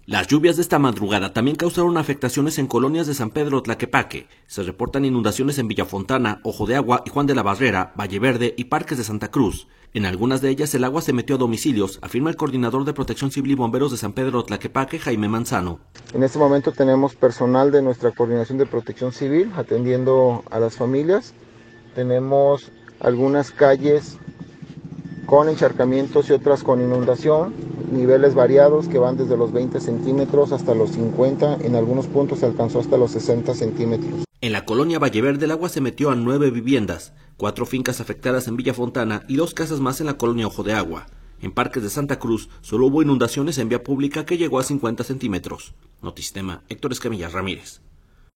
Las lluvias de esta madrugada también causaron afectaciones en colonias de San Pedro Tlaquepaque. Se reportan inundaciones en Villafontana, Ojo de Agua y Juan de la Barrera, Valle Verde y Parques de Santa Cruz. En algunas de ellas el agua se metió a domicilios, afirma el coordinador de Protección Civil y Bomberos de San Pedro Tlaquepaque, Jaime Manzano. En este momento tenemos personal de nuestra Coordinación de Protección Civil atendiendo a las familias. Tenemos algunas calles con encharcamientos y otras con inundación, niveles variados que van desde los 20 centímetros hasta los 50, en algunos puntos se alcanzó hasta los 60 centímetros. En la colonia Valle Verde el agua se metió a 9 viviendas, 4 fincas afectadas en Villafontana y 2 casas más en la colonia Ojo de Agua. En Parques de Santa Cruz solo hubo inundaciones en vía pública que llegó a 50 centímetros. Notisistema, Héctor Escamilla Ramírez.